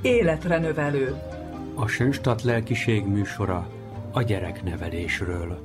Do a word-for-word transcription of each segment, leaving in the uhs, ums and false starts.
Életre növelő. A Sönstadt lelkiség műsora a gyereknevelésről.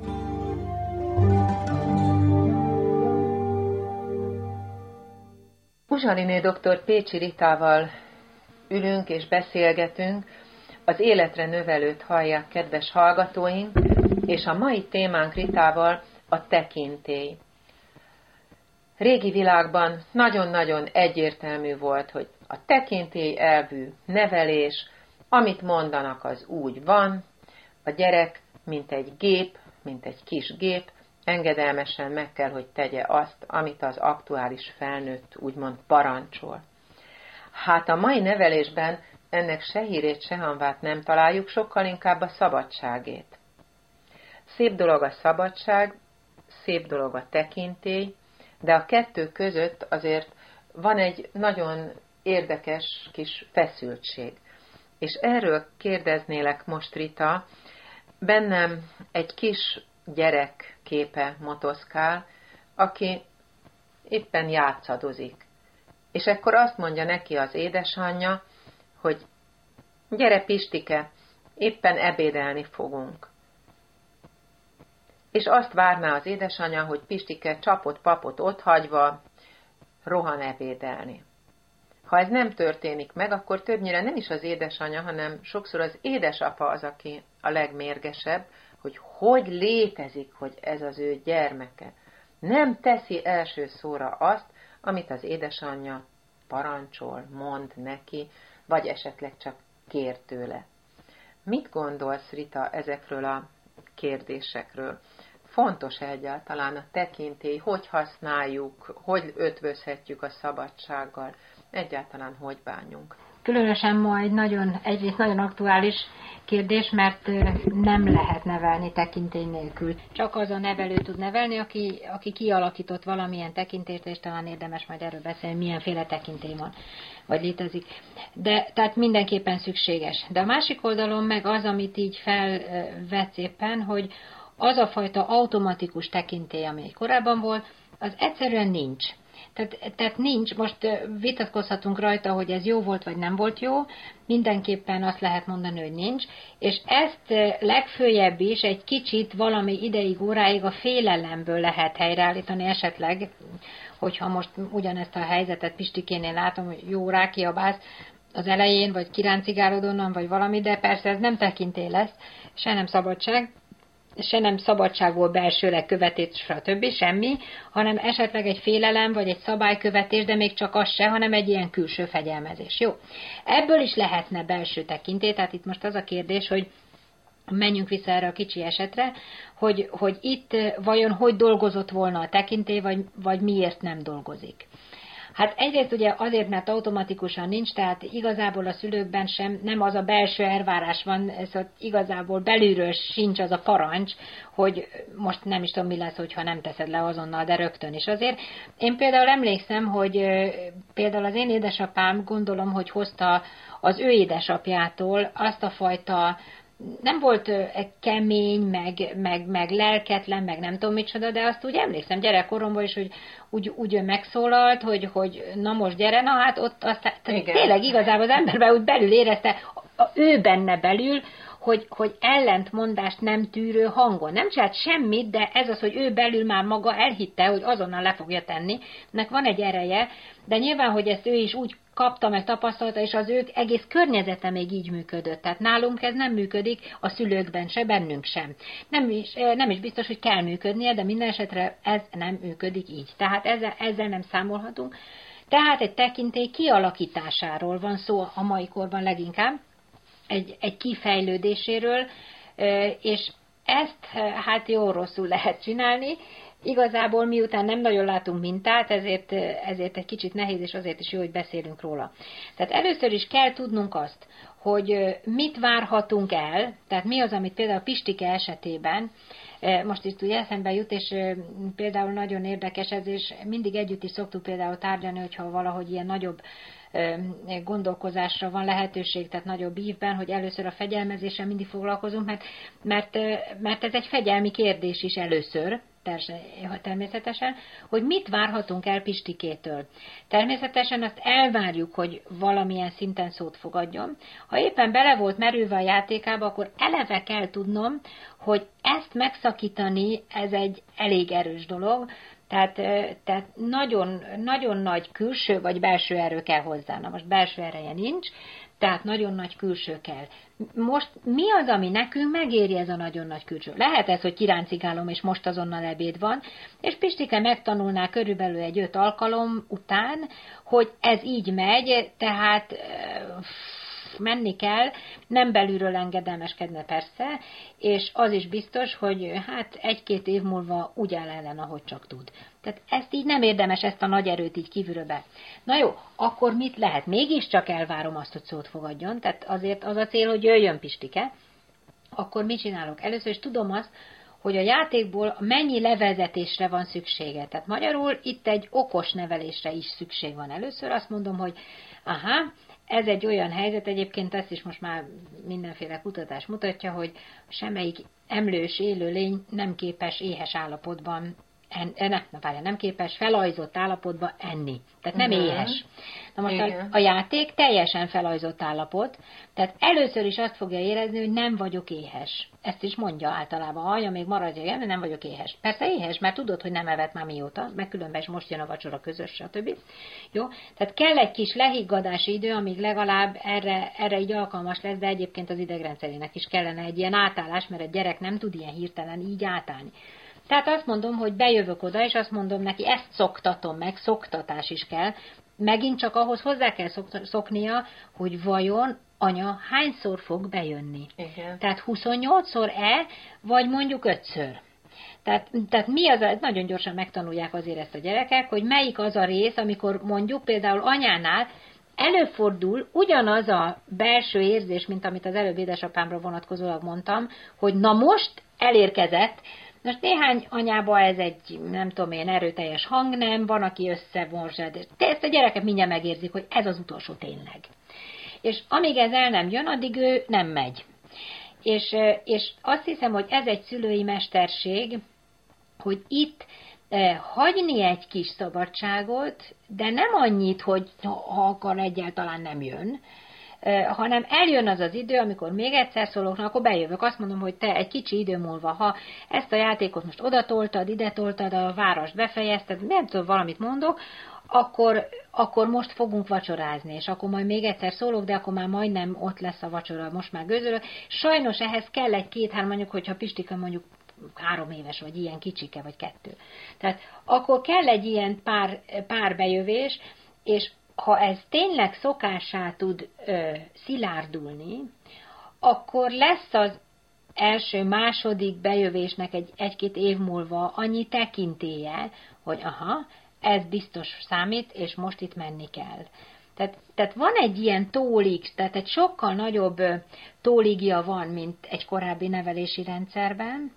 Uzsaliné doktor Pécsi Ritával ülünk és beszélgetünk. Az Életre növelőt hallják, kedves hallgatóink, és a mai témánk Ritával a tekintély. Régi világban nagyon-nagyon egyértelmű volt, hogy a tekintély elvű nevelés, amit mondanak, az úgy van, a gyerek, mint egy gép, mint egy kis gép, engedelmesen meg kell, hogy tegye azt, amit az aktuális felnőtt úgymond parancsol. Hát a mai nevelésben ennek se hírét, se hanvát nem találjuk, sokkal inkább a szabadságét. Szép dolog a szabadság, szép dolog a tekintély, de a kettő között azért van egy nagyon érdekes kis feszültség. És erről kérdeznélek most, Rita, bennem egy kis gyerek képe motoszkál, aki éppen játszadozik. És ekkor azt mondja neki az édesanyja, hogy gyere Pistike, éppen ebédelni fogunk. És azt várná az édesanyja, hogy Pistike csapot-papot otthagyva rohan ebédelni. Ha ez nem történik meg, akkor többnyire nem is az édesanyja, hanem sokszor az édesapa az, aki a legmérgesebb, hogy hogy létezik, hogy ez az ő gyermeke. Nem teszi első szóra azt, amit az édesanyja parancsol, mond neki, vagy esetleg csak kér tőle. Mit gondolsz, Rita, ezekről a kérdésekről? Fontos egyáltalán a tekintély, hogy használjuk, hogy ötvözhetjük a szabadsággal, egyáltalán hogy bánjunk. Különösen ma egy nagyon, egyrészt nagyon aktuális kérdés, mert nem lehet nevelni tekintély nélkül. Csak az a nevelő tud nevelni, aki, aki kialakított valamilyen tekintélyt, és talán érdemes majd erről beszélni, milyenféle tekintély van, vagy létezik. De tehát mindenképpen szükséges. De a másik oldalon meg az, amit így felvetsz éppen, hogy az a fajta automatikus tekintély, ami korábban volt, az egyszerűen nincs. Tehát, tehát nincs, most vitatkozhatunk rajta, hogy ez jó volt, vagy nem volt jó, mindenképpen azt lehet mondani, hogy nincs, és ezt legfőjebb is egy kicsit valami ideig, óráig a félelemből lehet helyreállítani esetleg, hogyha most ugyanezt a helyzetet Pistikénél látom, hogy jó, rákiabálsz az elején, vagy kiráncigálod onnan, vagy valami, de persze ez nem tekintély lesz, se nem szabadság, se nem szabadságból belsőleg követés, stb. Semmi, hanem esetleg egy félelem, vagy egy szabálykövetés, de még csak az se, hanem egy ilyen külső fegyelmezés. Jó. Ebből is lehetne belső tekintély, tehát itt most az a kérdés, hogy menjünk vissza erre a kicsi esetre, hogy, hogy itt vajon hogy dolgozott volna a tekintély, vagy, vagy miért nem dolgozik. Hát egyrészt ugye azért, mert automatikusan nincs, tehát igazából a szülőkben sem nem az a belső elvárás van, szóval igazából belülről sincs az a parancs, hogy most nem is tudom mi lesz, hogyha nem teszed le azonnal, de rögtön is. Azért én például emlékszem, hogy például az én édesapám, gondolom, hogy hozta az ő édesapjától azt a fajta, nem volt kemény, meg, meg, meg lelketlen, meg nem tudom micsoda, de azt úgy emlékszem gyerekkoromban is, hogy úgy, úgy megszólalt, hogy, hogy na most gyere, na hát ott aztán tényleg igazából az emberben úgy belül érezte, a, a, ő benne belül, hogy, hogy ellentmondást nem tűrő hangon. Nem csinált semmit, de ez az, hogy ő belül már maga elhitte, hogy azonnal le fogja tenni. Ennek van egy ereje, de nyilván, hogy ezt ő is úgy kapta, meg tapasztalta, és az ők egész környezete még így működött. Tehát nálunk ez nem működik, a szülőkben se, bennünk sem. Nem is, nem is biztos, hogy kell működnie, de minden esetre ez nem működik így. Tehát ezzel, ezzel nem számolhatunk. Tehát egy tekintély kialakításáról van szó a mai korban leginkább, egy, egy kifejlődéséről, és ezt hát jó-rosszul lehet csinálni. Igazából miután nem nagyon látunk mintát, ezért, ezért egy kicsit nehéz, és azért is jó, hogy beszélünk róla. Tehát először is kell tudnunk azt, hogy mit várhatunk el, tehát mi az, amit például Pistike esetében, most itt ugye eszembe jut, és például nagyon érdekes ez, és mindig együtt is szoktuk például tárgyalni, hogyha valahogy ilyen nagyobb gondolkozásra van lehetőség, tehát nagyobb ívben, hogy először a fegyelmezéssel mindig foglalkozunk, mert, mert, mert ez egy fegyelmi kérdés is először, természetesen, hogy mit várhatunk el Pistikétől. Természetesen azt elvárjuk, hogy valamilyen szinten szót fogadjon. Ha éppen bele volt merülve a játékába, akkor eleve kell tudnom, hogy ezt megszakítani, ez egy elég erős dolog, tehát, tehát nagyon, nagyon nagy külső vagy belső erő kell hozzá. Na most belső ereje nincs, tehát nagyon nagy külső kell. Most mi az, ami nekünk megéri ez a nagyon nagy külső? Lehet ez, hogy kiráncigálom, és most azonnal ebéd van, és Pistike megtanulná körülbelül egy öt alkalom után, hogy ez így megy, tehát menni kell, nem belülről engedelmeskedne persze, és az is biztos, hogy hát egy-két év múlva úgy áll ellen, ahogy csak tud. Tehát ezt így nem érdemes, ezt a nagy erőt így kívülről be. Na jó, akkor mit lehet? Mégiscsak elvárom azt, hogy szót fogadjon, tehát azért az a cél, hogy jöjjön Pistike. Akkor mit csinálok? Először is tudom azt, hogy a játékból mennyi levezetésre van szüksége. Tehát magyarul itt egy okos nevelésre is szükség van. Először azt mondom, hogy aha, ez egy olyan helyzet, egyébként ezt is most már mindenféle kutatás mutatja, hogy semmelyik emlős élőlény nem képes éhes állapotban, en, ne, na várjál, nem képes felajzott állapotban enni. Tehát nem uh-huh. éhes. Na most a, a játék teljesen felajzott állapot, tehát először is azt fogja érezni, hogy nem vagyok éhes. Ezt is mondja általában, anya, még maradj, igen, nem vagyok éhes. Persze éhes, mert tudod, hogy nem evett már mióta, meg különben is most jön a vacsora közös, stb. Jó? Tehát kell egy kis lehiggadási idő, amíg legalább erre, erre így alkalmas lesz, de egyébként az idegrendszerének is kellene egy ilyen átállás, mert egy gyerek nem tud ilyen hirtelen így átállni. Tehát azt mondom, hogy bejövök oda, és azt mondom neki, ezt szoktatom meg, szoktatás is kell. Megint csak ahhoz hozzá kell szoknia, hogy vajon anya hányszor fog bejönni. Igen. Tehát huszonnyolcszor-e, vagy mondjuk ötször. Tehát, tehát mi az, a, nagyon gyorsan megtanulják azért ezt a gyerekek, hogy melyik az a rész, amikor mondjuk például anyánál előfordul ugyanaz a belső érzés, mint amit az előbb édesapámra vonatkozólag mondtam, hogy na most elérkezett. Most néhány anyában ez egy, nem tudom én, erőteljes hangnem, van, aki összemorzsad, de ezt a gyerekek mindjárt megérzik, hogy ez az utolsó tényleg. És amíg ez el nem jön, addig ő nem megy. És, és azt hiszem, hogy ez egy szülői mesterség, hogy itt eh, hagyni egy kis szabadságot, de nem annyit, hogy ha akar egyáltalán nem jön, hanem eljön az az idő, amikor még egyszer szólok, na, akkor bejövök, azt mondom, hogy te egy kicsi idő múlva, ha ezt a játékot most odatoltad, ide toltad, a várost befejezted, nem tudom, valamit mondok, akkor, akkor most fogunk vacsorázni, és akkor majd még egyszer szólok, de akkor már majdnem ott lesz a vacsora, most már gőzölök. Sajnos ehhez kell egy két-három, mondjuk, hogyha Pistika mondjuk három éves, vagy ilyen kicsike, vagy kettő. Tehát akkor kell egy ilyen pár, pár bejövés, és ha ez tényleg szokássá tud ö, szilárdulni, akkor lesz az első, második bejövésnek egy, egy-két év múlva annyi tekintélye, hogy aha, ez biztos számít, és most itt menni kell. Tehát, tehát van egy ilyen tólig, tehát egy sokkal nagyobb tóligia van, mint egy korábbi nevelési rendszerben,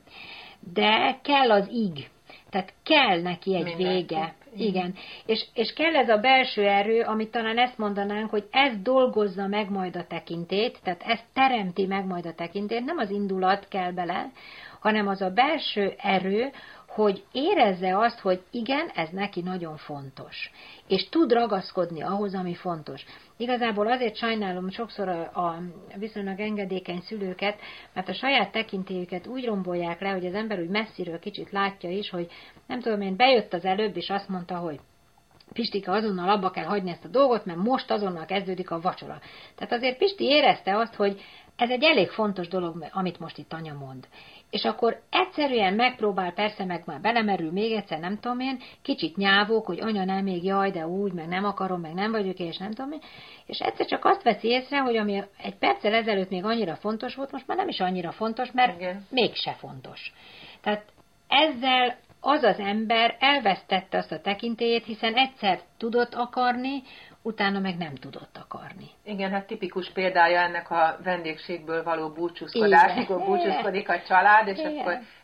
de kell az ig. Tehát kell neki egy Mindenki. vége. Igen. És, és kell ez a belső erő, amit talán ezt mondanánk, hogy ez dolgozza meg majd a tekintét, tehát ez teremti meg majd a tekintét, nem az indulat kell bele, hanem az a belső erő, hogy érezze azt, hogy igen, ez neki nagyon fontos. És tud ragaszkodni ahhoz, ami fontos. Igazából azért sajnálom sokszor a, a viszonylag engedékeny szülőket, mert a saját tekintélyüket úgy rombolják le, hogy az ember úgy messziről kicsit látja is, hogy nem tudom én, bejött az előbb, és azt mondta, hogy Pistika, azonnal abba kell hagyni ezt a dolgot, mert most azonnal kezdődik a vacsora. Tehát azért Pisti érezte azt, hogy ez egy elég fontos dolog, amit most itt anya mond. És akkor egyszerűen megpróbál, persze meg már belemerül még egyszer, nem tudom én, kicsit nyávok, hogy anya nem még jaj, de úgy, meg nem akarom, meg nem vagyok, és nem tudom én. És egyszer csak azt veszi észre, hogy ami egy perccel ezelőtt még annyira fontos volt, most már nem is annyira fontos, mert igen. mégse fontos. Tehát ezzel az az ember elvesztette azt a tekintélyét, hiszen egyszer tudott akarni, utána meg nem tudott akarni. Igen, hát tipikus példája ennek a vendégségből való búcsúzkodás, mikor búcsúzkodik a család, és igen. akkor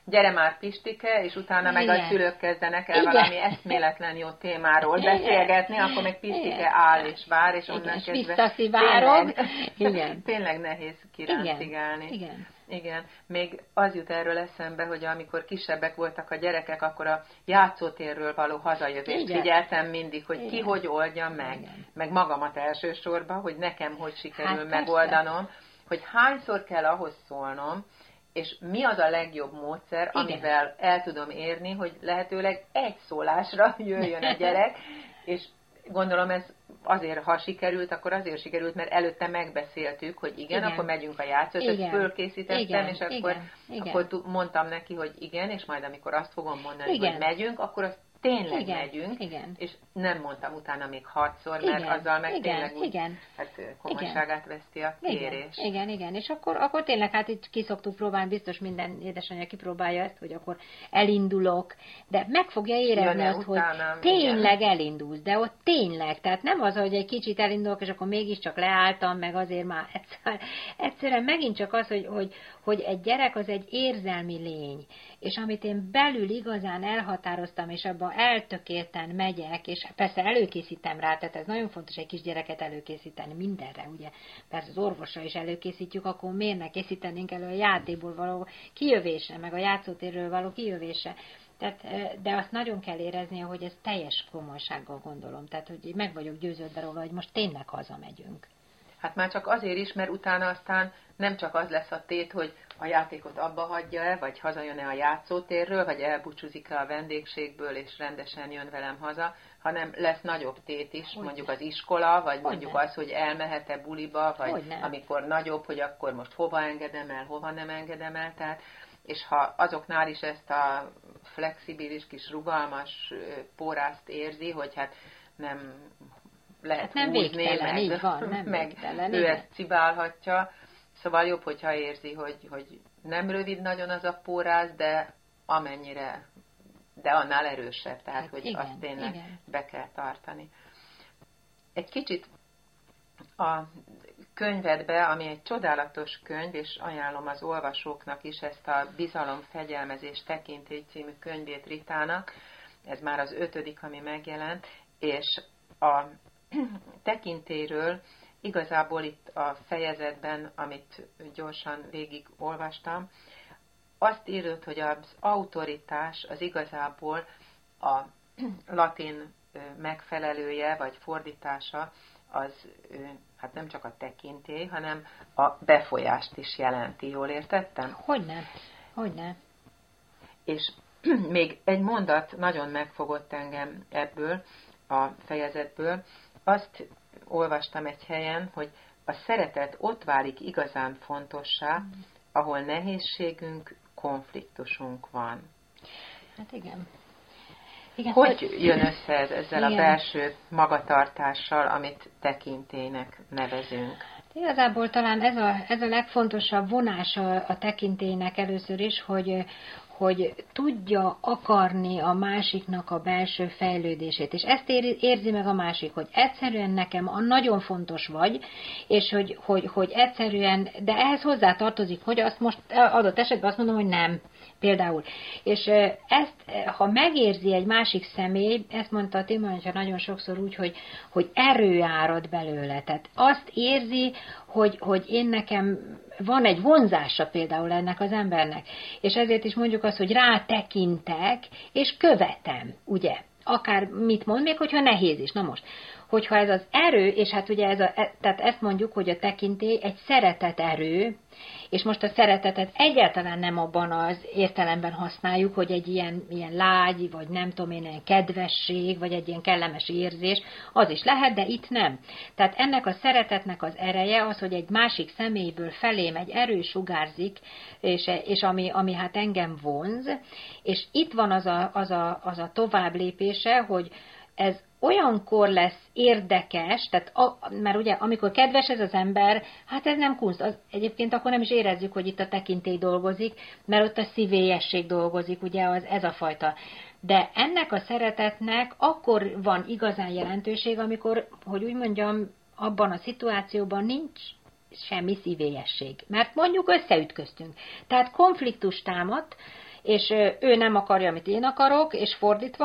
gyere már Pistike, és utána meg Igen. a szülők kezdenek el Igen. valami eszméletlen jó témáról Igen. beszélgetni, akkor meg Pistike Igen. áll és vár, és onnan Igen, kezdve visszaszivárog. tényleg, Igen. tényleg nehéz kiráncigálni. Igen. Igen. Igen, még az jut erről eszembe, hogy amikor kisebbek voltak a gyerekek, akkor a játszótérről való hazajövést Igen. figyeltem mindig, hogy Igen. ki hogy oldja meg, Igen. meg magamat elsősorban, hogy nekem hogy sikerül Hát megoldanom, hogy hányszor kell ahhoz szólnom, és mi az a legjobb módszer, Igen. amivel el tudom érni, hogy lehetőleg egy szólásra jöjjön a gyerek, és gondolom ez azért, ha sikerült, akkor azért sikerült, mert előtte megbeszéltük, hogy igen, Igen. akkor megyünk a játszót, fölkészítettem, Igen. és akkor, Igen. Igen. akkor mondtam neki, hogy igen, és majd amikor azt fogom mondani, Igen. hogy megyünk, akkor azt tényleg Igen. megyünk, Igen. és nem mondtam utána még hatszor, mert Igen. azzal meg Igen. tényleg úgy, Igen. hát komolyságát veszti a kérés. Igen, igen, igen. És akkor, akkor tényleg hát itt ki szoktuk próbálni, biztos minden édesanyja kipróbálja ezt, hogy akkor elindulok, de meg fogja érezni Jön-e azt, utána, hogy tényleg igen. elindulsz, de ott tényleg, tehát nem az, hogy egy kicsit elindulok, és akkor mégiscsak leálltam, meg azért már egyszer, egyszerűen megint csak az, hogy, hogy, hogy egy gyerek az egy érzelmi lény, és amit én belül igazán elhatároztam, és abban eltökélten megyek, és persze előkészítem rá, tehát ez nagyon fontos egy kisgyereket előkészíteni mindenre, ugye, persze az orvosra is előkészítjük, akkor miért ne készítenénk elő a játékból való kijövésre, meg a játszótérről való kijövésre. Tehát, de azt nagyon kell éreznie, hogy ez teljes komolysággal gondolom, tehát hogy meg vagyok győződve róla, hogy most tényleg hazamegyünk. Hát már csak azért is, mert utána aztán nem csak az lesz a tét, hogy a játékot abba hagyja-e, vagy hazajön-e a játszótérről, vagy elbúcsúzik-e a vendégségből, és rendesen jön velem haza, hanem lesz nagyobb tét is, hogy mondjuk az iskola, vagy mondjuk ne? az, hogy elmehet-e buliba, vagy hogy amikor nagyobb, hogy akkor most hova engedem el, hova nem engedem el, tehát és ha azoknál is ezt a flexibilis, kis rugalmas pórázt érzi, hogy hát nem lehet hát nem húzni, végtelen, meg, így van, nem meg végtelen, ő igen. ezt cibálhatja. Szóval jobb, hogyha érzi, hogy, hogy nem rövid nagyon az a póráz, de amennyire, de annál erősebb, tehát hát hogy igen, azt tényleg igen. be kell tartani. Egy kicsit a könyvedbe, ami egy csodálatos könyv, és ajánlom az olvasóknak is ezt a Bizalom, fegyelmezés, tekintély című könyvét Ritának, ez már az ötödik, ami megjelent, és a tekintélyről igazából itt a fejezetben, amit gyorsan végig olvastam, azt írott, hogy az autoritás az igazából a latin megfelelője, vagy fordítása, az hát nem csak a tekintély, hanem a befolyást is jelenti. Jól értettem? Hogyne, hogyne. És még egy mondat nagyon megfogott engem ebből a fejezetből. Azt olvastam egy helyen, hogy a szeretet ott válik igazán fontossá, ahol nehézségünk, konfliktusunk van. Hát igen. Igen, hogy hogy jön össze ez ezzel igen. a belső magatartással, amit tekintélynek nevezünk? Igazából talán ez a, ez a legfontosabb vonása a tekintélynek először is, hogy, hogy tudja akarni a másiknak a belső fejlődését. És ezt érzi meg a másik, hogy egyszerűen nekem a nagyon fontos vagy, és hogy, hogy, hogy egyszerűen, de ehhez hozzá tartozik, hogy azt most adott esetben azt mondom, hogy nem. Például. És ezt, ha megérzi egy másik személy, ezt mondta a Timantya nagyon sokszor úgy, hogy, hogy erő árad belőle. Tehát azt érzi, hogy, hogy én nekem van egy vonzása például ennek az embernek. És ezért is mondjuk azt, hogy rátekintek, és követem, ugye? Akár mit mond, még hogyha nehéz is. Na most, hogyha ez az erő, és hát ugye ez a, tehát ezt mondjuk, hogy a tekintély egy szeretet erő, és most a szeretetet egyáltalán nem abban az értelemben használjuk, hogy egy ilyen, ilyen lágy, vagy nem tudom én, ilyen kedvesség, vagy egy ilyen kellemes érzés, az is lehet, de itt nem. Tehát ennek a szeretetnek az ereje az, hogy egy másik személyből felém egy erő sugárzik, és, és ami, ami hát engem vonz, és itt van az a, az a, az a tovább lépése, hogy ez olyankor lesz érdekes, tehát a, mert ugye amikor kedves ez az ember, hát ez nem kunst, az, egyébként akkor nem is érezzük, hogy itt a tekintély dolgozik, mert ott a szívélyesség dolgozik, ugye az, ez a fajta. De ennek a szeretetnek akkor van igazán jelentőség, amikor, hogy úgy mondjam, abban a szituációban nincs semmi szívélyesség, mert mondjuk összeütköztünk. Tehát konfliktus támadt, és ő nem akarja, amit én akarok, és fordítva,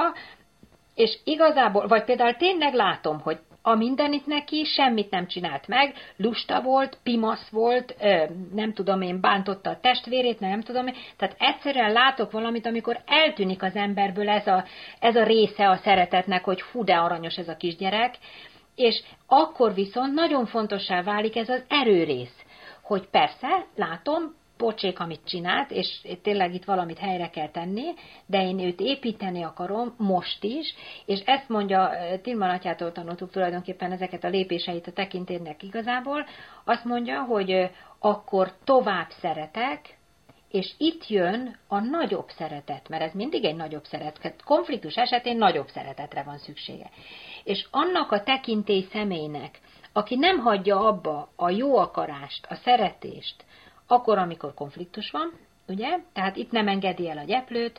és igazából, vagy például tényleg látom, hogy a mindenit neki semmit nem csinált meg, lusta volt, pimasz volt, nem tudom én, bántotta a testvérét, nem tudom én, tehát egyszerűen látok valamit, amikor eltűnik az emberből ez a, ez a része a szeretetnek, hogy hú, de aranyos ez a kisgyerek, és akkor viszont nagyon fontossá válik ez az erőrész, hogy persze, látom, pocsék, amit csinált, és tényleg itt valamit helyre kell tenni, de én őt építeni akarom most is, és ezt mondja, Tilman atyától tanultuk tulajdonképpen ezeket a lépéseit a tekintélynek igazából, azt mondja, hogy akkor tovább szeretek, és itt jön a nagyobb szeretet, mert ez mindig egy nagyobb szeretet. Konfliktus esetén nagyobb szeretetre van szüksége. És annak a tekintély személynek, aki nem hagyja abba a jó akarást, a szeretést, akkor, amikor konfliktus van, ugye? Tehát itt nem engedi el a gyeplőt,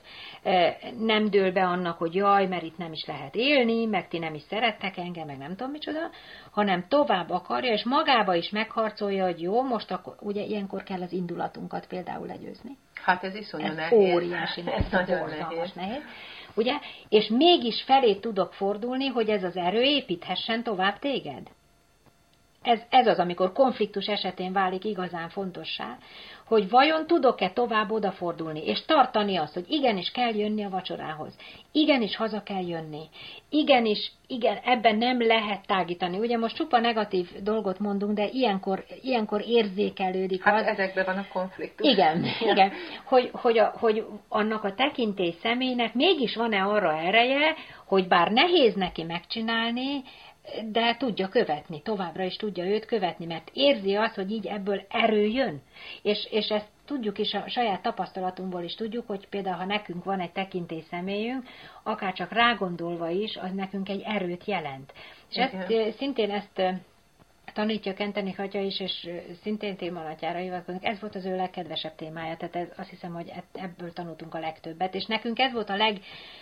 nem dől be annak, hogy jaj, mert itt nem is lehet élni, meg ti nem is szerettek engem, meg nem tudom micsoda, hanem tovább akarja, és magába is megharcolja, hogy jó, most akkor, ugye ilyenkor kell az indulatunkat például legyőzni. Hát ez iszonyú ez nehéz. Óriási nehéz. Ez nagyon nehéz. nehéz. Ugye? És mégis felé tudok fordulni, hogy ez az erő építhessen tovább téged. Ez, ez az, amikor konfliktus esetén válik igazán fontossá, hogy vajon tudok-e tovább odafordulni, és tartani azt, hogy igenis kell jönni a vacsorához, igenis haza kell jönni, igenis, igen, ebben nem lehet tágítani. Ugye most csupa negatív dolgot mondunk, de ilyenkor, ilyenkor érzékelődik hát az. Hát ezekben van a konfliktus. Igen, igen. Hogy, hogy, a, hogy annak a tekintély személynek mégis van-e arra ereje, hogy bár nehéz neki megcsinálni, de tudja követni, továbbra is tudja őt követni, mert érzi azt, hogy így ebből erő jön. És, és ezt tudjuk is, a saját tapasztalatunkból is tudjuk, hogy például, ha nekünk van egy tekintély személyünk, akár csak rágondolva is, az nekünk egy erőt jelent. És ezt, szintén ezt tanítja Kentenich atya is, és szintén Tilman atyára hivatkozunk. Ez volt az ő legkedvesebb témája, tehát ez, azt hiszem, hogy ebből tanultunk a legtöbbet, és nekünk ez volt a leg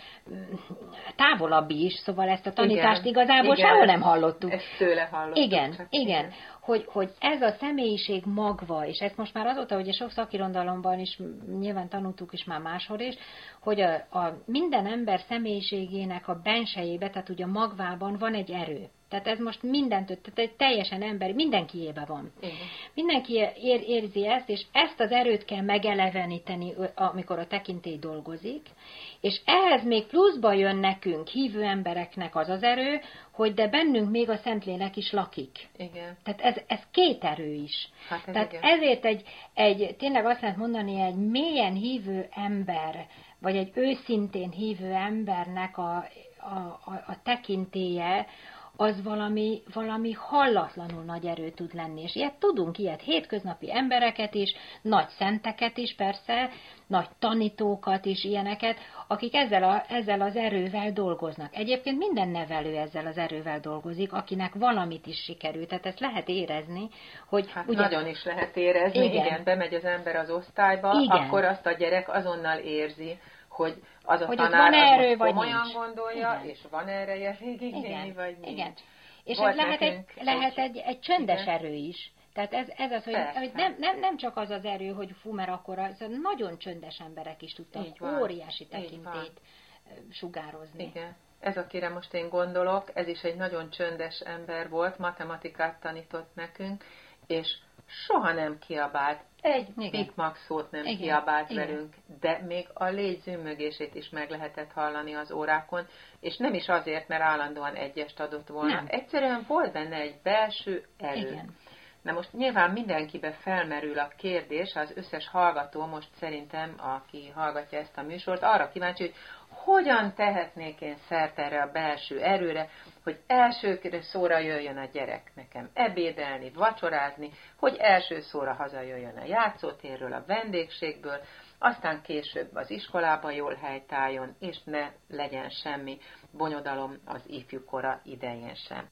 távolabbi is, szóval ezt a tanítást igen, igazából igen, sehol nem hallottuk. Ezt tőle hallottuk. Igen, csak igen. igen. Hogy, hogy ez a személyiség magva, és ezt most már azóta, ugye sok szakirondalomban is nyilván tanultuk is már máshol is, hogy a, a minden ember személyiségének a bensejébe, tehát ugye a magvában van egy erő. Tehát ez most mindent, tehát egy teljesen emberi, mindenkiébe van. Igen. Mindenki ér, érzi ezt, és ezt az erőt kell megeleveníteni, amikor a tekintély dolgozik, és ehhez még pluszba jön nekünk, hívő embereknek az az erő, hogy de bennünk még a Szentlélek is lakik. Igen. Tehát ez, ez két erő is. Hát ez Tehát igen. ezért egy, egy, tényleg azt lehet mondani, egy mélyen hívő ember, vagy egy őszintén hívő embernek a, a, a, a tekintélye, az valami, valami hallatlanul nagy erő tud lenni. És ilyet tudunk, ilyet hétköznapi embereket is, nagy szenteket is persze, nagy tanítókat is, ilyeneket, akik ezzel, a, ezzel az erővel dolgoznak. Egyébként minden nevelő ezzel az erővel dolgozik, akinek valamit is sikerült. Tehát ezt lehet érezni, hogy... Hát ugye, nagyon is lehet érezni, igen. igen, bemegy az ember az osztályba, igen. akkor azt a gyerek azonnal érzi, hogy az a hogy tanár van erő, az vagy komolyan nincs. gondolja, igen. és van ereje végignézni, vagy nincs. Igen. És ez lehet, egy, lehet egy, egy csöndes igen. erő is. Tehát ez, ez az, hogy, hogy nem, nem, nem csak az az erő, hogy fú, mert akkor az, nagyon csöndes emberek is tudtak óriási tekintélyt sugározni. Igen. Ez, akire most én gondolok, ez is egy nagyon csöndes ember volt, matematikát tanított nekünk, és soha nem kiabált. Egy pikmak szót nem igen, kiabált igen. velünk, de még a légy zümmögését is meg lehetett hallani az órákon, és nem is azért, mert állandóan egyest adott volna. Nem. Egyszerűen volt benne egy belső erő. Igen. Na most nyilván mindenkibe felmerül a kérdés, az összes hallgató most szerintem, aki hallgatja ezt a műsort, arra kíváncsi, hogy hogyan tehetnék én szert erre a belső erőre, hogy első szóra jöjjön a gyerek nekem ebédelni, vacsorázni, hogy első szóra hazajöjjön a játszótérről, a vendégségből, aztán később az iskolába jól helytálljon, és ne legyen semmi bonyodalom az ifjúkora idején sem.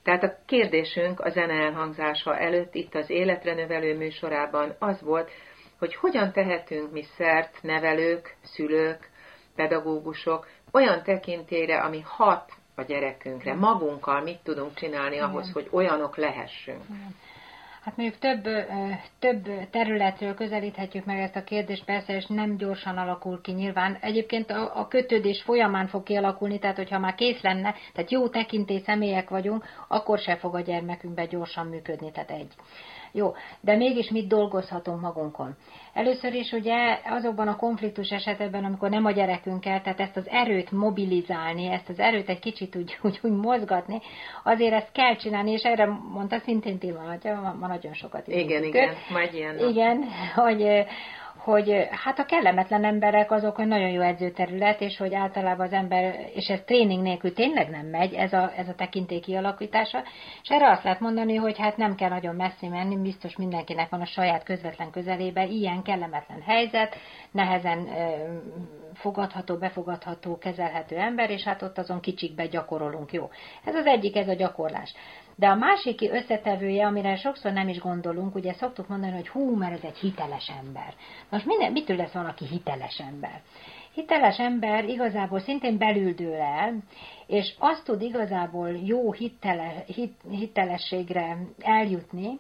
Tehát a kérdésünk a zene elhangzása előtt itt az Életre Növelő műsorában az volt, hogy hogyan tehetünk mi szert, nevelők, szülők, pedagógusok olyan tekintélyre, ami hat a gyerekünkre. Magunkkal mit tudunk csinálni ahhoz, hogy olyanok lehessünk. Hát mondjuk több, több területről közelíthetjük meg ezt a kérdést, persze, és nem gyorsan alakul ki nyilván. Egyébként a, a kötődés folyamán fog kialakulni, tehát hogyha már kész lenne, tehát jó tekintély személyek vagyunk, akkor se fog a gyermekünkbe gyorsan működni, tehát egy. Jó, de mégis mit dolgozhatunk magunkon? Először is ugye azokban a konfliktus esetekben, amikor nem a gyerekünkkel, tehát ezt az erőt mobilizálni, ezt az erőt egy kicsit úgy, úgy, úgy mozgatni, azért ezt kell csinálni, és erre mondta szintén Tilma, ma nagyon sokat igen, igen, igen, majd ilyen nap. Igen, hogy... hogy hát a kellemetlen emberek azok, hogy nagyon jó edzőterület, és hogy általában az ember, és ez tréning nélkül tényleg nem megy, ez a, ez a tekintély kialakítása, és erre azt lehet mondani, hogy hát nem kell nagyon messzi menni, biztos mindenkinek van a saját közvetlen közelébe ilyen kellemetlen helyzet, nehezen ö, fogadható, befogadható, kezelhető ember, és hát ott azon kicsikbe gyakorolunk, jó. Ez az egyik, ez a gyakorlás. De a másik összetevője, amire sokszor nem is gondolunk, ugye szoktuk mondani, hogy hú, mert ez egy hiteles ember. Most minden, mitől lesz valaki hiteles ember? Hiteles ember igazából szintén belül dől el, és azt tud igazából jó hitele, hit, hitelességre eljutni,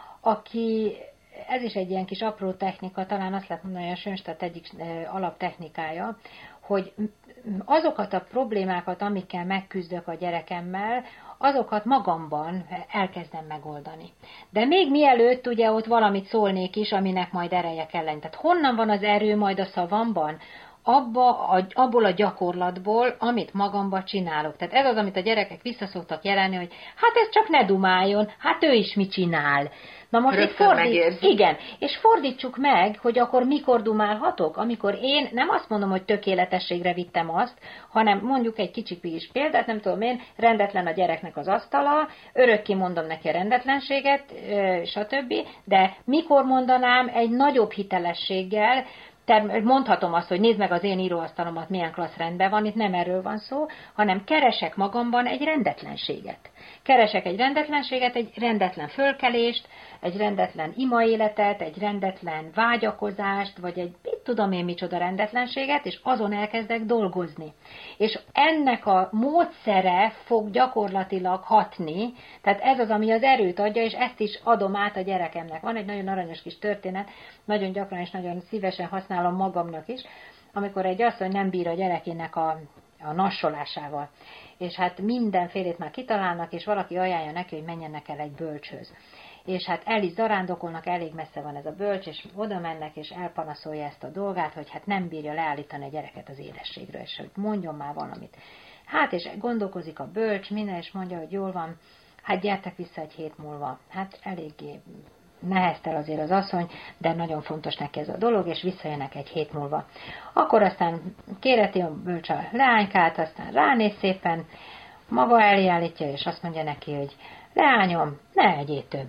aki, ez is egy ilyen kis apró technika, talán azt lehet mondani, hogy a Schoenstatt egyik alaptechnikája, hogy azokat a problémákat, amikkel megküzdök a gyerekemmel, azokat magamban elkezdem megoldani. De még mielőtt ugye ott valamit szólnék is, aminek majd ereje kell lenni. Tehát honnan van az erő majd a szavamban? Abba, a, abból a gyakorlatból, amit magamba csinálok. Tehát ez az, amit a gyerekek visszaszoktak jelenni, hogy hát ez csak ne dumáljon, hát ő is mit csinál. Na most itt fordít, igen, és fordítsuk meg, hogy akkor mikor dumálhatok, amikor én nem azt mondom, hogy tökéletességre vittem azt, hanem mondjuk egy kicsit is példát, nem tudom én, rendetlen a gyereknek az asztala, örökké mondom neki a rendetlenséget, stb., de mikor mondanám egy nagyobb hitelességgel, mondhatom azt, hogy nézd meg az én íróasztalomat, milyen klassz rendben van, itt nem erről van szó, hanem keresek magamban egy rendetlenséget. Keresek egy rendetlenséget, egy rendetlen fölkelést, egy rendetlen imaéletet, egy rendetlen vágyakozást, vagy egy mit tudom én micsoda rendetlenséget, és azon elkezdek dolgozni. És ennek a módszere fog gyakorlatilag hatni, tehát ez az, ami az erőt adja, és ezt is adom át a gyerekemnek. Van egy nagyon aranyos kis történet, nagyon gyakran és nagyon szívesen használom magamnak is, amikor egy asszony nem bír a gyerekének a, a nassolásával. És hát mindenfélét már kitalálnak, és valaki ajánlja neki, hogy menjenek el egy bölcshöz. És hát el is zarándokolnak, elég messze van ez a bölcs, és oda mennek, és elpanaszolja ezt a dolgát, hogy hát nem bírja leállítani a gyereket az édességről, és hogy mondjon már valamit. Hát, és gondolkozik a bölcs, minden, és mondja, hogy jól van, hát gyertek vissza egy hét múlva. Hát eléggé neheztel azért az asszony, de nagyon fontos neki ez a dolog, és visszajönnek egy hét múlva. Akkor aztán kéreti a bölcs a leánykát, aztán ránéz szépen, maga elé állítja, és azt mondja neki, hogy leányom, ne egyél több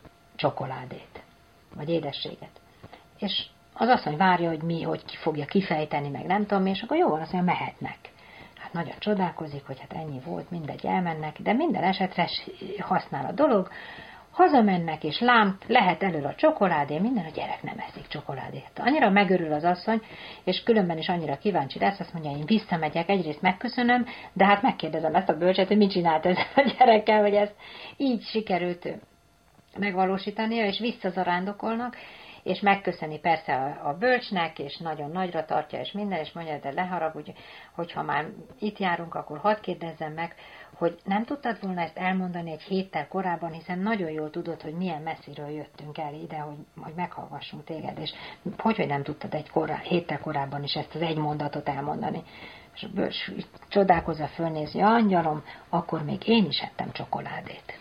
csokoládét, vagy édességet. És az asszony várja, hogy mi, hogy ki fogja kifejteni, meg nem tudom, és akkor jó van, azt mondja, mehetnek. Hát nagyon csodálkozik, hogy hát ennyi volt, mindegy, elmennek, de minden esetre használ a dolog, hazamennek, és lám, lehet elől a csokoládé, minden, a gyerek nem eszik csokoládét. Annyira megörül az asszony, és különben is annyira kíváncsi lesz, azt mondja, én visszamegyek, egyrészt megköszönöm, de hát megkérdezem ezt a bölcset, hogy mit csinált ezzel a gyerekkel, hogy ezt így sikerült megvalósítania, és visszazarándokolnak, és megköszöni persze a, a bölcsnek, és nagyon nagyra tartja, és minden, és mondja, de ne haragudj, hogyha már itt járunk, akkor hadd kérdezzem meg, hogy nem tudtad volna ezt elmondani egy héttel korábban, hiszen nagyon jól tudod, hogy milyen messziről jöttünk el ide, hogy, hogy meghallgassunk téged, és hogy, hogy nem tudtad egy korá, héttel korábban is ezt az egy mondatot elmondani. És a bölcs csodálkozva fölnézi, angyalom, akkor még én is ettem csokoládét.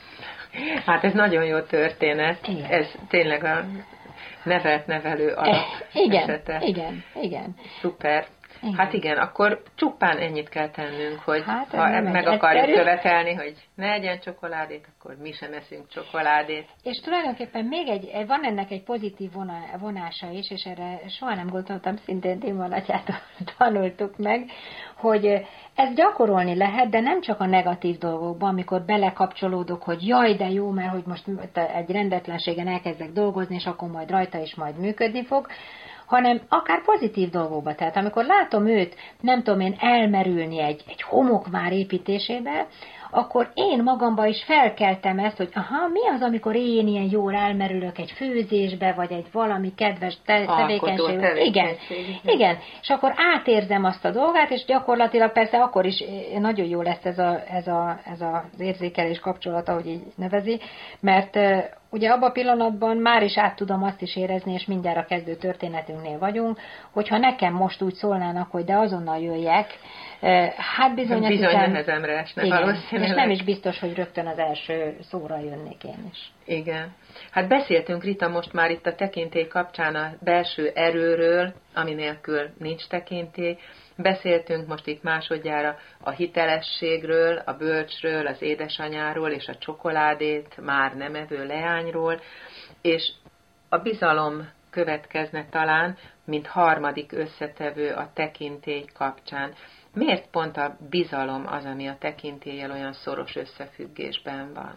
Hát ez nagyon jó történet. Igen. Ez tényleg a nevelt nevelő alap igen, esete. Igen, igen. Szuper. Igen. Hát igen, akkor csupán ennyit kell tennünk, hogy hát, ha meg akarjuk egyszerű. követelni, hogy ne egyen csokoládét, akkor mi sem eszünk csokoládét. És tulajdonképpen még egy, van ennek egy pozitív vonása is, és erre soha nem gondoltam, szintén Dima Natyától tanultuk meg, hogy ezt gyakorolni lehet, de nem csak a negatív dolgokban, amikor belekapcsolódok, hogy jaj, de jó, mert hogy most egy rendetlenségen elkezdek dolgozni, és akkor majd rajta is majd működni fog, hanem akár pozitív dolgokba. Tehát amikor látom őt, nem tudom én, elmerülni egy, egy homokvár építésébe, akkor én magamban is felkeltem ezt, hogy aha, mi az, amikor én ilyen jól elmerülök egy főzésbe, vagy egy valami kedves te- tevékenységbe. Igen, igen. És akkor átérzem azt a dolgát, és gyakorlatilag persze akkor is nagyon jó lesz ez, a, ez, a, ez az érzékelés kapcsolata, ahogy így nevezi, mert ugye abban a pillanatban már is át tudom azt is érezni, és mindjárt a kezdő történetünknél vagyunk, hogyha nekem most úgy szólnának, hogy de azonnal jöjjek, hát bizony, bizony hiszem, nehezemre esne valószínűleg. És nem is biztos, hogy rögtön az első szóra jönnék én is. Igen. Hát beszéltünk, Rita, most már itt a tekintély kapcsán a belső erőről, ami nélkül nincs tekintély. Beszéltünk most itt másodjára a hitelességről, a bölcsről, az édesanyáról és a csokoládét már nem evő leányról, és a bizalom következne talán, mint harmadik összetevő a tekintély kapcsán. Miért pont a bizalom az, ami a tekintéllyel olyan szoros összefüggésben van?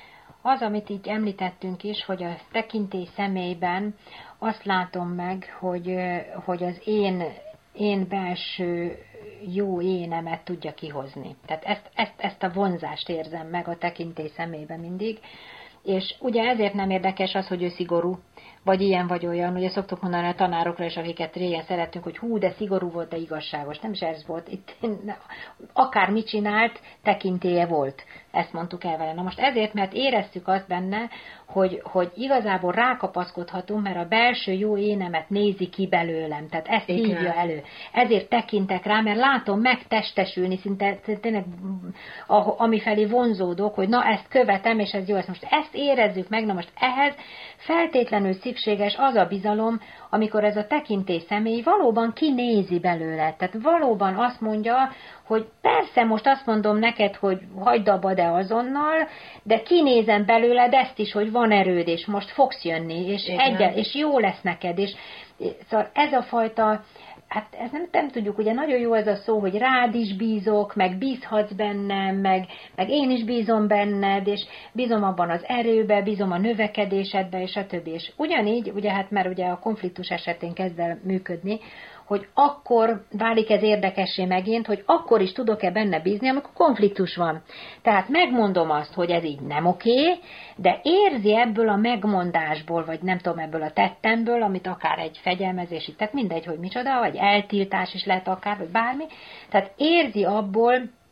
Az, amit így említettünk is, hogy a tekintély személyben azt látom meg, hogy, hogy az én, én belső jó énemet tudja kihozni. Tehát ezt, ezt, ezt a vonzást érzem meg a tekintély személyben mindig, és ugye ezért nem érdekes az, hogy ő szigorú, vagy ilyen vagy olyan, ugye szoktuk mondani a tanárokra is, akiket régen szerettünk, hogy hú, de szigorú volt, de igazságos. Nem is ez volt. Itt akár mit csinált, tekintélye volt. Ezt mondtuk el vele. Na most ezért, mert éreztük azt benne, hogy, hogy igazából rákapaszkodhatunk, mert a belső jó énemet nézi ki belőlem. Tehát ezt Igen. hívja elő. Ezért tekintek rá, mert látom megtestesülni, szinte tényleg amifelé vonzódok, hogy na ezt követem, és ez jó. Ezt most ezt érezzük meg, na most ehhez feltétlenül szükséges az a bizalom, amikor ez a tekintély személy valóban kinézi belőle. Tehát valóban azt mondja, hogy persze most azt mondom neked, hogy hagyd abba, de azonnal, de kinézem belőled ezt is, hogy van erőd, és most fogsz jönni, és, egyen, és jó lesz neked. És, szóval ez a fajta, hát ez nem, nem tudjuk, ugye nagyon jó ez a szó, hogy rád is bízok, meg bízhatsz bennem, meg, meg én is bízom benned, és bízom abban az erőbe, bízom a növekedésedbe, és a többi. És ugyanígy, ugye hát mert ugye a konfliktus esetén kezd el működni, hogy akkor válik ez érdekessé megint, hogy akkor is tudok-e benne bízni, amikor konfliktus van. Tehát megmondom azt, hogy ez így nem oké, de érzi ebből a megmondásból, vagy nem tudom, ebből a tettemből, amit akár egy fegyelmezési, tehát mindegy, hogy micsoda, vagy eltiltás is lehet akár, vagy bármi, tehát érzi abból,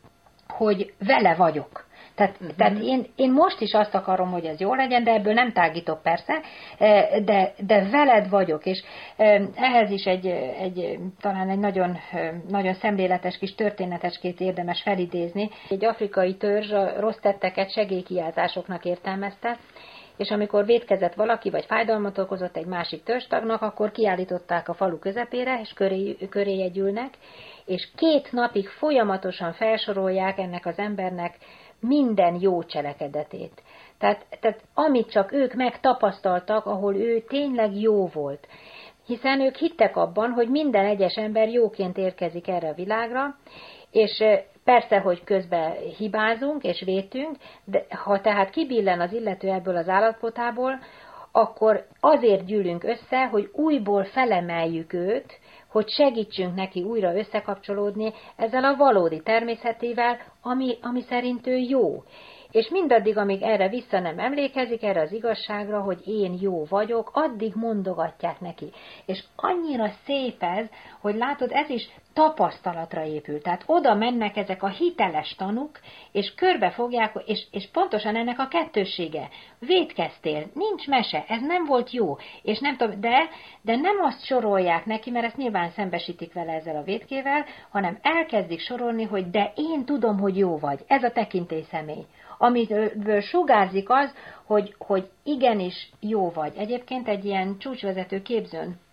hogy vele vagyok. Tehát, uh-huh. tehát én, én most is azt akarom, hogy ez jó legyen, de ebből nem tágítok persze, de, de veled vagyok, és ehhez is egy, egy talán egy nagyon, nagyon szemléletes kis történeteskét érdemes felidézni. Egy afrikai törzs a rossz tetteket segélykiáltásoknak értelmezte, és amikor vétkezett valaki, vagy fájdalmat okozott egy másik törzstagnak, akkor kiállították a falu közepére, és köré, köréje gyűlnek, és két napig folyamatosan felsorolják ennek az embernek minden jó cselekedetét. Tehát, tehát amit csak ők megtapasztaltak, ahol ő tényleg jó volt. Hiszen ők hittek abban, hogy minden egyes ember jóként érkezik erre a világra, és persze, hogy közben hibázunk és vétünk, de ha tehát kibillen az illető ebből az állappotából, akkor azért gyűlünk össze, hogy újból felemeljük őt, hogy segítsünk neki újra összekapcsolódni ezzel a valódi természetével, ami, ami szerint ő jó. És mindaddig, amíg erre vissza nem emlékezik, erre az igazságra, hogy én jó vagyok, addig mondogatják neki. És annyira szép ez, hogy látod, ez is tapasztalatra épül. Tehát oda mennek ezek a hiteles tanúk, és körbefogják, és, és pontosan ennek a kettőssége. Vétkeztél, nincs mese, ez nem volt jó, és nem tudom, de, de nem azt sorolják neki, mert ezt nyilván szembesítik vele ezzel a vétkével, hanem elkezdik sorolni, hogy de én tudom, hogy jó vagy. Ez a tekintély személy. Amiből sugárzik az, hogy, hogy igenis jó vagy. Egyébként egy ilyen csúcsvezető képzőn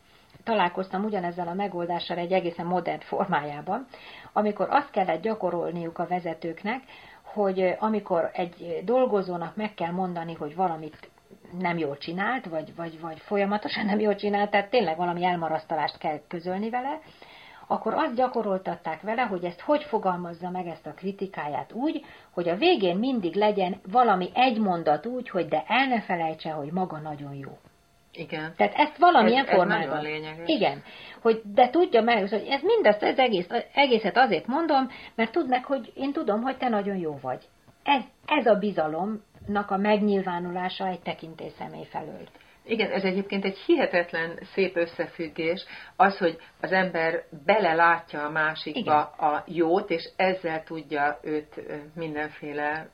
találkoztam ugyanezzel a megoldással egy egészen modern formájában, amikor azt kellett gyakorolniuk a vezetőknek, hogy amikor egy dolgozónak meg kell mondani, hogy valamit nem jól csinált, vagy, vagy, vagy folyamatosan nem jól csinált, tehát tényleg valami elmarasztalást kell közölni vele, akkor azt gyakoroltatták vele, hogy ezt hogy fogalmazza meg ezt a kritikáját úgy, hogy a végén mindig legyen valami egy mondat úgy, hogy de el ne felejtse, hogy maga nagyon jó. Igen. Tehát ezt valamilyen ez, formában. Ez nagyon lényeges. Igen. Hogy de tudja meg, hogy ez mindezt, ez egész, egészet azért mondom, mert tudd meg, hogy én tudom, hogy te nagyon jó vagy. Ez, ez a bizalomnak a megnyilvánulása egy tekintély személy felől. Igen, ez egyébként egy hihetetlen szép összefüggés, az, hogy az ember belelátja a másikba Igen. a jót, és ezzel tudja őt mindenféle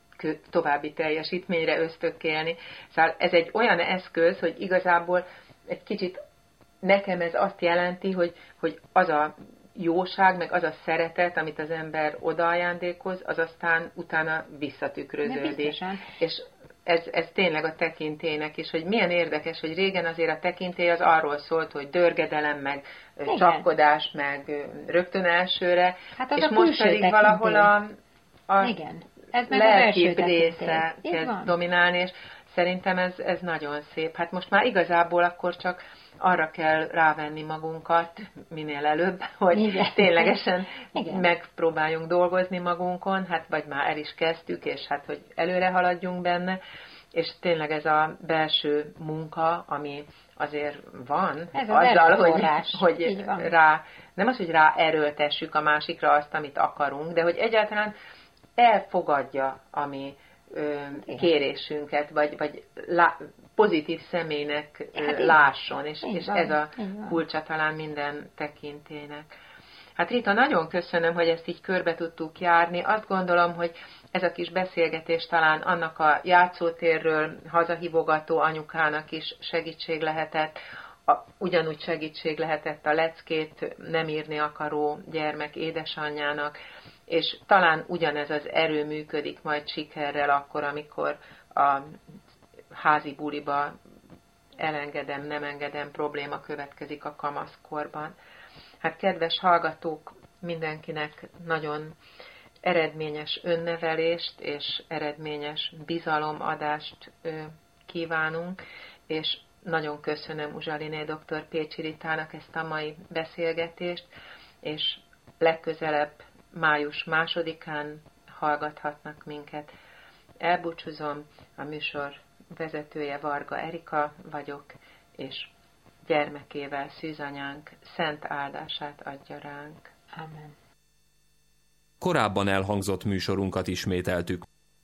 további teljesítményre ösztökélni. Szóval ez egy olyan eszköz, hogy igazából egy kicsit nekem ez azt jelenti, hogy, hogy az a jóság, meg az a szeretet, amit az ember odaajándékoz, az aztán utána visszatükröződik. És ez, ez tényleg a tekintélynek is, hogy milyen érdekes, hogy régen azért a tekintély az arról szólt, hogy dörgedelem, meg Igen. csapkodás, meg rögtön elsőre, hát és most pedig tekintély. valahol a, a Igen. Ez lelkibb része kezd dominálni, és szerintem ez, ez nagyon szép. Hát most már igazából akkor csak arra kell rávenni magunkat minél előbb, hogy Igen. ténylegesen Igen. megpróbáljunk dolgozni magunkon, hát vagy már el is kezdtük, és hát hogy előre haladjunk benne, és tényleg ez a belső munka, ami azért van, ez azzal, hogy, hogy rá, nem az, hogy rá erőltessük a másikra azt, amit akarunk, de hogy egyáltalán elfogadja a mi ö, kérésünket, vagy, vagy lá, pozitív személynek hát lásson, és, és ez a kulcsa talán minden tekintélynek. Hát Rita, nagyon köszönöm, hogy ezt így körbe tudtuk járni. Azt gondolom, hogy ez a kis beszélgetés talán annak a játszótérről hazahívogató anyukának is segítség lehetett, a, ugyanúgy segítség lehetett a leckét nem írni akaró gyermek édesanyjának, és talán ugyanez az erő működik majd sikerrel akkor, amikor a házi buliba elengedem, nem engedem probléma következik a kamaszkorban. Hát kedves hallgatók, mindenkinek nagyon eredményes önnevelést és eredményes bizalomadást kívánunk, és nagyon köszönöm Uzsaliné dr. Pécsi Ritának ezt a mai beszélgetést, és legközelebb május másodikán hallgathatnak minket. Elbúcsúzom, a műsor vezetője Varga Erika vagyok, és gyermekével szűzanyánk szent áldását adja ránk. Amen. Korábban elhangzott műsorunkat ismételtük.